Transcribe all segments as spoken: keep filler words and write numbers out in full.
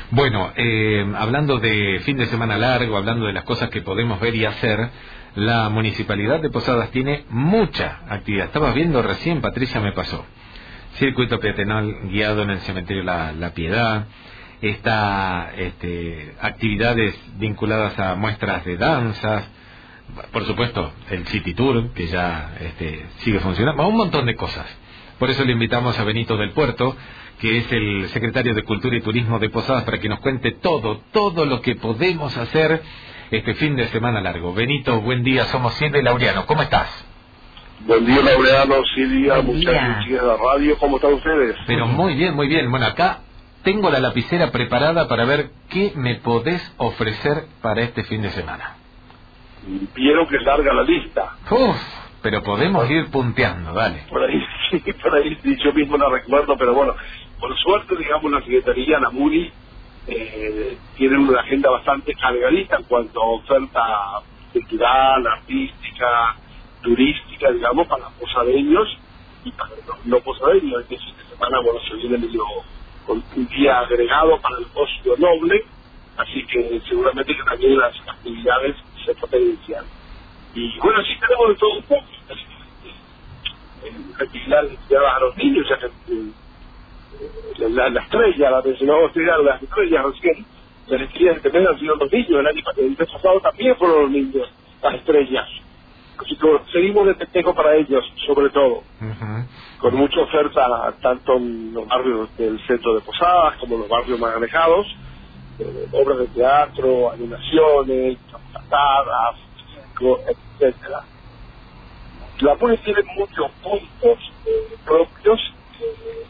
Bueno, eh, hablando de fin de semana largo, hablando de las cosas que podemos ver y hacer, la Municipalidad de Posadas tiene mucha actividad. Estaba viendo recién, Patricia me pasó, circuito peatonal guiado en el cementerio La, la Piedad, está este, actividades vinculadas a muestras de danzas, por supuesto el City Tour, que ya este, sigue funcionando, un montón de cosas. Por eso le invitamos a Benito del Puerto, que es el secretario de Cultura y Turismo de Posadas, para que nos cuente todo, todo lo que podemos hacer este fin de semana largo. Benito, buen día, somos Silvia y Laureano, ¿cómo estás? Buen día, Laureano, Silvia, muchachos de la radio, ¿cómo están ustedes? Pero muy bien, muy bien. Bueno, acá tengo la lapicera preparada para ver qué me podés ofrecer para este fin de semana. Vieron que es larga la lista. Uf, pero podemos ir punteando, dale. Por ahí, sí, por ahí yo mismo la recuerdo, pero bueno, por suerte, digamos, la Secretaría, la MUNI, eh, tiene una agenda bastante cargadita en cuanto a oferta cultural, artística, turística, digamos, para los posadeños y para los no posadeños. Este fin de semana, bueno, se viene medio con un día agregado para el ocio noble, así que seguramente que también las actividades se potencian. Y bueno, sí tenemos de todo un poco. Actividades destinadas a los niños, ya que eh, la, la estrella, la mencionamos las estrellas recién, las estrellas que también han sido los niños, el año el mes pasado también fueron los niños, las estrellas. Así que bueno, seguimos de festejo para ellos, sobre todo, uh-huh. con mucha oferta tanto en los barrios del centro de Posadas como en los barrios más alejados, eh, obras de teatro, animaciones, cantadas, etcétera. La MUNI tiene muchos puntos eh, propios, eh,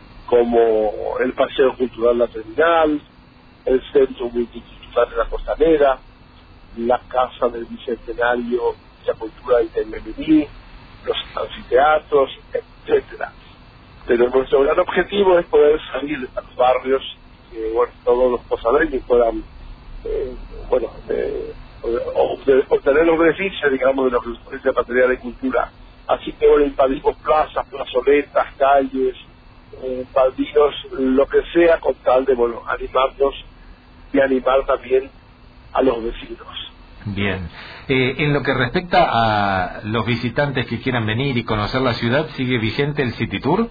como el Paseo Cultural La Terminal, el Centro Multicultural de la Costanera, la Casa del Bicentenario de la Cultura de Tememení, los anfiteatros, etcétera. Pero nuestro gran objetivo es poder salir a los barrios, que bueno, todos los posadeños puedan eh, bueno, eh, obtener los beneficios, digamos, de lo que ofrece la materia de cultura. Así que bueno, invadimos plazas, plazoletas, calles, eh, baldíos, lo que sea, con tal de bueno, animarnos y animar también a los vecinos. Bien. Eh, en lo que respecta a los visitantes que quieran venir y conocer la ciudad, ¿sigue vigente el City Tour?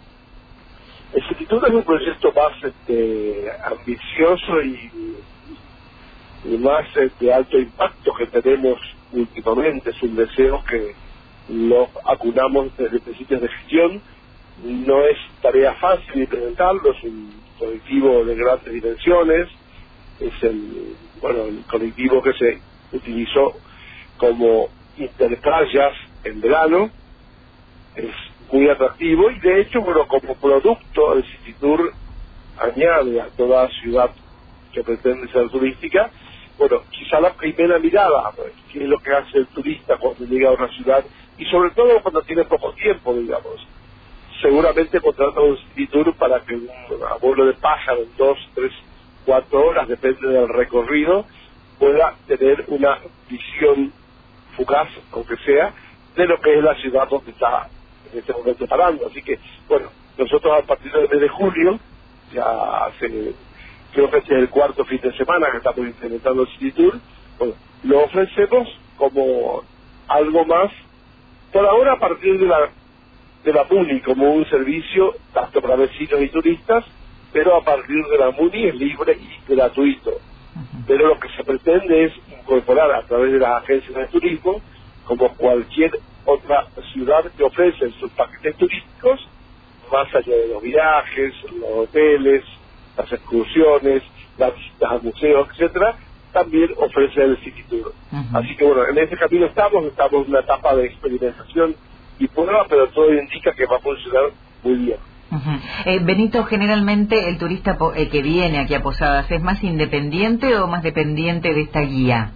El City Tour es un proyecto más este, ambicioso y, y más de este, alto impacto que tenemos últimamente. Es un deseo que lo acunamos desde principios de gestión. No es tarea fácil implementarlo, es un colectivo de grandes dimensiones. Es el, bueno, el colectivo que se utilizó como interplayas en verano. Es muy atractivo y de hecho, bueno, como producto el City Tour añade a toda ciudad que pretende ser turística, bueno, quizá la primera mirada, pues, qué es lo que hace el turista cuando llega a una ciudad y sobre todo cuando tiene poco tiempo, digamos. Seguramente contrata un City Tour para que un abuelo de pájaro en dos, tres, cuatro horas, depende del recorrido, pueda tener una visión fugaz, aunque sea, de lo que es la ciudad donde está en este momento parando. Así que, bueno, nosotros a partir del mes de julio, ya hace, creo que este es el cuarto fin de semana que estamos implementando el City Tour, bueno, lo ofrecemos como algo más, por ahora a partir de la de la MUNI, como un servicio tanto para vecinos y turistas, pero a partir de la MUNI es libre y gratuito. Pero lo que se pretende es incorporar a través de las agencias de turismo, como cualquier otra ciudad que ofrece sus paquetes turísticos, más allá de los viajes, los hoteles, las excursiones, las visitas a museos, etcétera, también ofrece el City Tour. Uh-huh. Así que bueno, en ese camino estamos, estamos en una etapa de experimentación y prueba, pero todo indica que va a funcionar muy bien. Uh-huh. eh, Benito, generalmente el turista po- eh, que viene aquí a Posadas, ¿es más independiente o más dependiente de esta guía?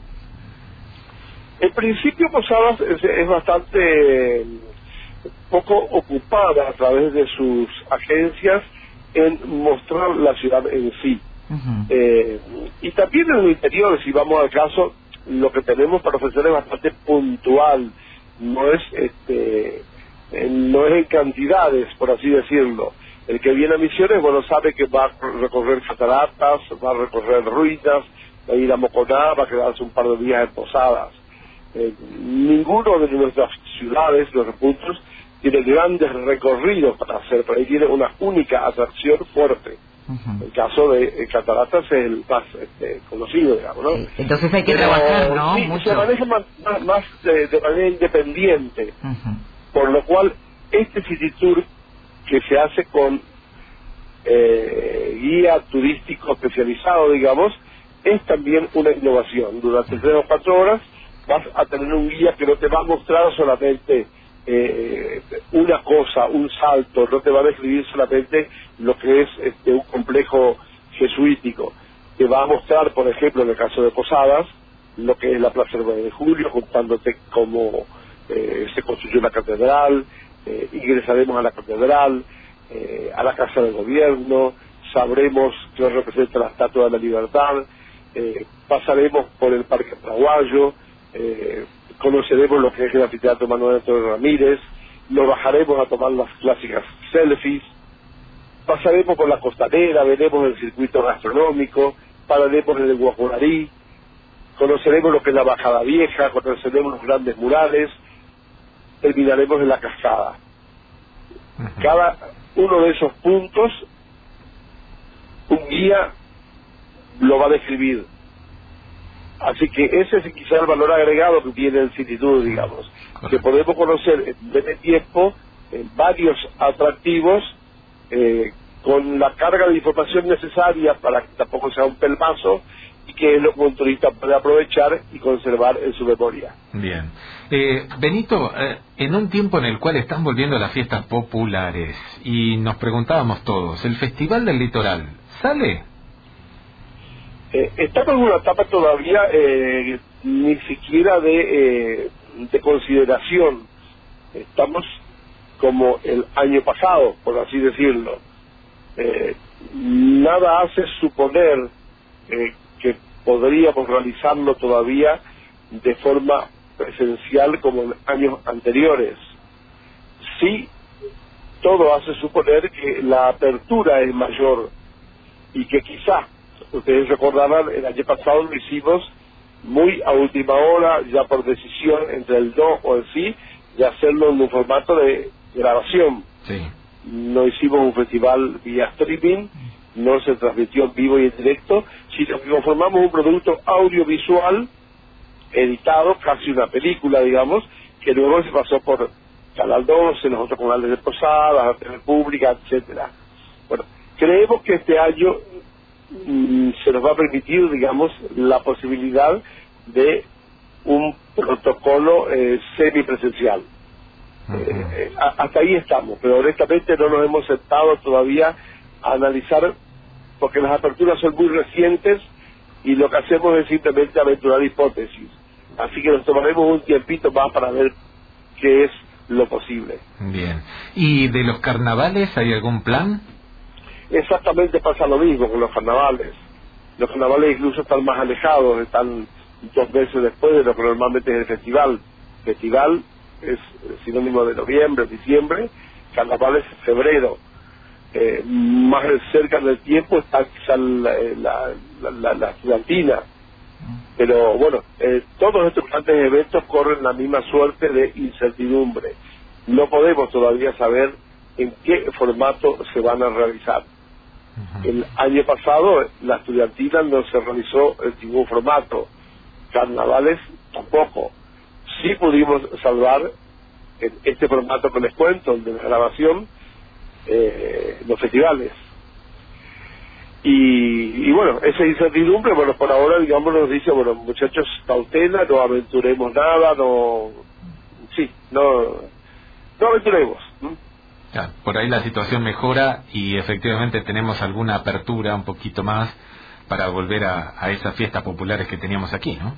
En principio Posadas es, es bastante eh, poco ocupada a través de sus agencias en mostrar la ciudad en sí. Uh-huh. eh, y también en el interior, si vamos al caso, lo que tenemos para ofrecer es bastante puntual, no es este eh, no es en cantidades, por así decirlo. El que viene a Misiones, bueno, sabe que va a recorrer cataratas, va a recorrer ruinas, va a ir a Moconá, va a quedarse un par de días en Posadas. Eh, ninguno de nuestras ciudades, los puntos, tiene grandes recorridos para hacer, pero ahí tiene una única atracción fuerte. Uh-huh. El caso de eh, Cataratas es el más este, conocido, digamos, ¿no? Sí. Entonces hay que pero, trabajar, ¿no? Sí, Mucho. se maneja más, más, más de, de manera independiente, uh-huh. por lo cual este City Tour que se hace con eh, guía turístico especializado, digamos, es también una innovación. Durante tres o cuatro horas vas a tener un guía que no te va a mostrar solamente eh, una cosa, un salto, no te va a describir solamente lo que es este, un complejo jesuítico. Te va a mostrar, por ejemplo, en el caso de Posadas, lo que es la Plaza del nueve de Julio, contándote cómo eh, se construyó la catedral, eh, ingresaremos a la catedral, eh, a la Casa del Gobierno, sabremos qué representa la Estatua de la Libertad, eh, pasaremos por el Parque Paraguayo, eh, conoceremos lo que es el anfiteatro Manuel Antonio Ramírez, nos bajaremos a tomar las clásicas selfies, pasaremos por la costanera, veremos el circuito gastronómico, pararemos en el Guajurarí, conoceremos lo que es la Bajada Vieja, conoceremos los grandes murales, terminaremos en la cascada. Uh-huh. Cada uno de esos puntos, un guía lo va a describir. Así que ese es quizá el valor agregado que tiene el City Tour, digamos, correcto, que podemos conocer en breve tiempo en varios atractivos eh, con la carga de información necesaria para que tampoco sea un pelmazo y que el turista puede aprovechar y conservar en su memoria. Bien. Eh, Benito, eh, en un tiempo en el cual están volviendo las fiestas populares y nos preguntábamos todos, ¿el Festival del Litoral sale? Eh, estamos en una etapa todavía eh, ni siquiera de, eh, de consideración. Estamos como el año pasado, por así decirlo. Eh, nada hace suponer eh, que podríamos realizarlo todavía de forma presencial como en años anteriores. Sí, todo hace suponer que la apertura es mayor y que quizá, ustedes recordarán, el año pasado lo hicimos muy a última hora, ya por decisión entre el no o el sí, de hacerlo en un formato de grabación. Sí. No hicimos un festival vía streaming, no se transmitió en vivo y en directo, sino que conformamos un producto audiovisual editado, casi una película, digamos, que luego se pasó por Canal doce, los otros canales de Posadas, la T V Pública, etcétera. Bueno, creemos que este año mm, se nos va a permitir, digamos, la posibilidad de un protocolo eh, semipresencial. Uh-huh. Eh, a, hasta ahí estamos, pero honestamente no nos hemos sentado todavía a analizar, porque las aperturas son muy recientes y lo que hacemos es simplemente aventurar hipótesis. Así que nos tomaremos un tiempito más para ver qué es lo posible. Bien. ¿Y de los carnavales hay algún plan? Exactamente pasa lo mismo con los carnavales. Los carnavales incluso están más alejados, están dos meses después de lo que normalmente es el festival. Festival es sinónimo de noviembre, diciembre, carnaval es febrero. Eh, más cerca del tiempo está quizá la, la, la, la estudiantina, pero bueno, eh, todos estos grandes eventos corren la misma suerte de incertidumbre. No podemos todavía saber en qué formato se van a realizar. Uh-huh. El año pasado la estudiantina no se realizó en ningún formato, carnavales tampoco. Sí pudimos salvar en este formato que les cuento, el de la grabación, eh, los festivales. Y, y bueno, esa incertidumbre, bueno, por ahora, digamos, nos dice, bueno, muchachos, cautela, no aventuremos nada, no, sí, no, no aventuremos. ¿no? Ya, por ahí la situación mejora y efectivamente tenemos alguna apertura un poquito más para volver a, a esas fiestas populares que teníamos aquí, ¿no?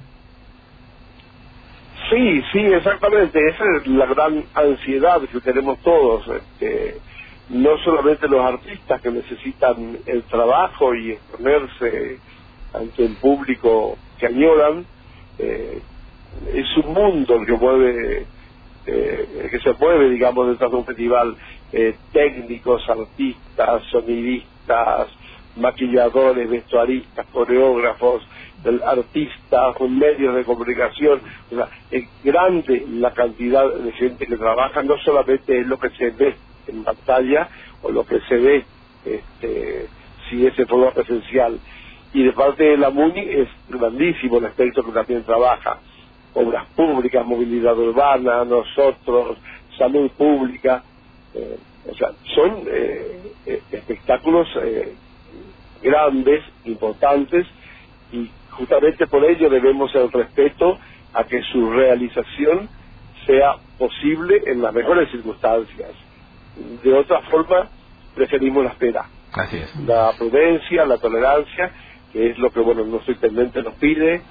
Sí, sí, exactamente, esa es la gran ansiedad que tenemos todos, este, no solamente los artistas que necesitan el trabajo y exponerse ante el público que añoran, eh, es un mundo el que mueve este, que se mueve, digamos, detrás de un festival, eh, técnicos, artistas, sonidistas, maquilladores, vestuaristas, coreógrafos, artistas, medios de comunicación. O sea, es grande la cantidad de gente que trabaja, no solamente es lo que se ve en pantalla o lo que se ve este, si es en forma presencial. Y de parte de la MUNI es grandísimo el aspecto que también trabaja: obras públicas, movilidad urbana, nosotros, salud pública. Eh, o sea, son eh, eh, espectáculos eh, grandes, importantes, y justamente por ello debemos el respeto a que su realización sea posible en las mejores circunstancias. De otra forma, preferimos la espera. Así es. La prudencia, la tolerancia, que es lo que, bueno, nuestro intendente nos pide,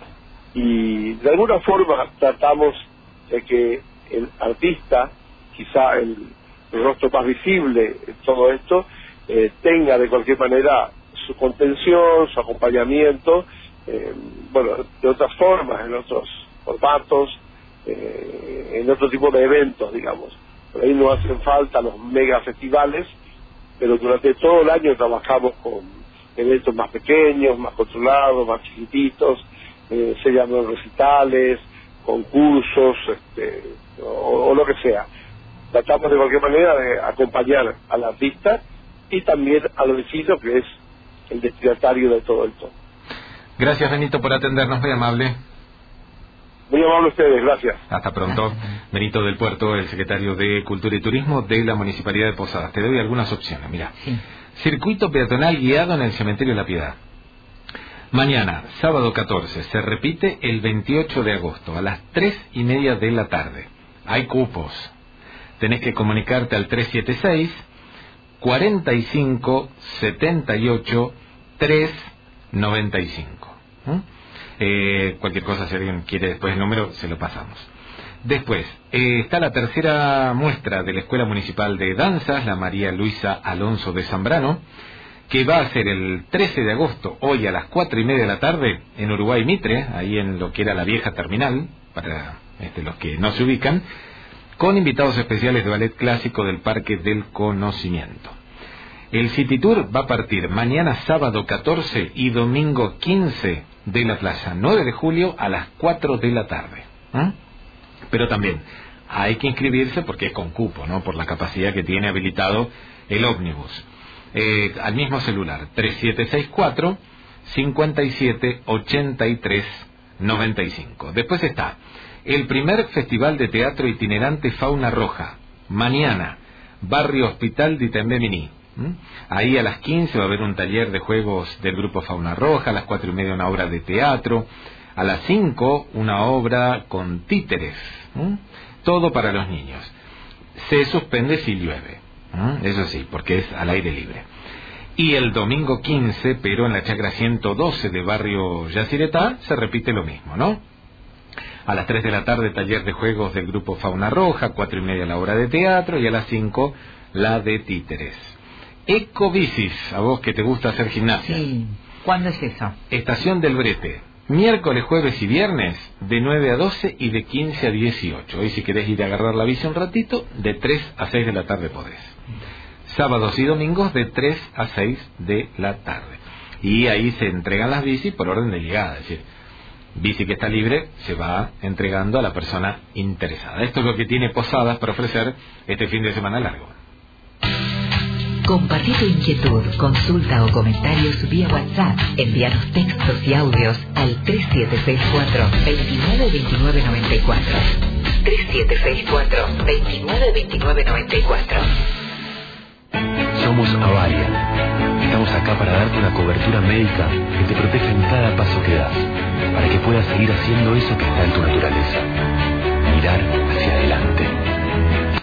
y de alguna forma tratamos de que el artista, quizá el, el rostro más visible en todo esto, eh, tenga de cualquier manera su contención, su acompañamiento, eh, bueno, de otras formas, en otros formatos, eh, en otro tipo de eventos, digamos. Por ahí no hacen falta los mega festivales, pero durante todo el año trabajamos con eventos más pequeños, más controlados, más chiquititos, eh, se llaman recitales, concursos, este, o, o lo que sea. Tratamos de cualquier manera de acompañar al artista y también al vecino, que es el destinatario de todo esto. Gracias, Benito, por atendernos, muy amable. Muy amable a ustedes, gracias. Hasta pronto. Benito del Puerto, el secretario de Cultura y Turismo de la Municipalidad de Posadas. Te doy algunas opciones, mira. Sí. Circuito peatonal guiado en el Cementerio de la Piedad. Mañana, sábado catorce, se repite el veintiocho de agosto, a las tres y media de la tarde. Hay cupos. Tenés que comunicarte al tres siete seis, cuarenta y cinco, setenta y ocho, tres noventa y cinco. ¿Mm? Eh, cualquier cosa, si alguien quiere después el número, se lo pasamos. Después, eh, está la tercera muestra de la Escuela Municipal de Danzas, la María Luisa Alonso de Zambrano, que va a ser el trece de agosto, hoy a las cuatro y media de la tarde, en Uruguay Mitre, ahí en lo que era la vieja terminal, para este, los que no se ubican, con invitados especiales de ballet clásico del Parque del Conocimiento. El City Tour va a partir mañana sábado catorce y domingo quince de la Plaza nueve de julio a las cuatro de la tarde. ¿Eh? Pero también hay que inscribirse porque es con cupo, ¿no? Por la capacidad que tiene habilitado el ómnibus. Eh, al mismo celular, tres siete seis cuatro, cincuenta y siete, ochenta y tres, noventa y cinco. Después está el primer Festival de Teatro Itinerante Fauna Roja, mañana, Barrio Hospital de Itambé-Miní. ¿Mm? Ahí a las quince va a haber un taller de juegos del grupo Fauna Roja, a las cuatro y media una obra de teatro, a las cinco una obra con títeres. ¿Mm? Todo para los niños. Se suspende si llueve. ¿Mm? Eso sí, porque es al aire libre. Y el domingo quince, pero en la chacra ciento doce de Barrio Yacyretá, se repite lo mismo, ¿no? A las tres de la tarde, taller de juegos del grupo Fauna Roja, cuatro y media la obra de teatro, y a las cinco la de títeres. Ecobicis, a vos que te gusta hacer gimnasia. Sí. ¿Cuándo es eso? Estación del Brete, miércoles, jueves y viernes, de nueve a doce y de quince a dieciocho. Hoy si querés ir a agarrar la bici un ratito, de tres a seis de la tarde podés. Sábados y domingos de tres a seis de la tarde. Y ahí se entregan las bicis por orden de llegada, es decir, bici que está libre se va entregando a la persona interesada. Esto es lo que tiene Posadas para ofrecer este fin de semana largo. Compartí tu inquietud, consulta o comentarios vía WhatsApp. Envíanos textos y audios al tres siete seis cuatro, veintinueve veintinueve noventa y cuatro. tres siete seis cuatro, veintinueve veintinueve noventa y cuatro. Somos Avaria. Estamos acá para darte una cobertura médica que te proteja en cada paso que das, para que puedas seguir haciendo eso que está en tu naturaleza. Mirar hacia adelante.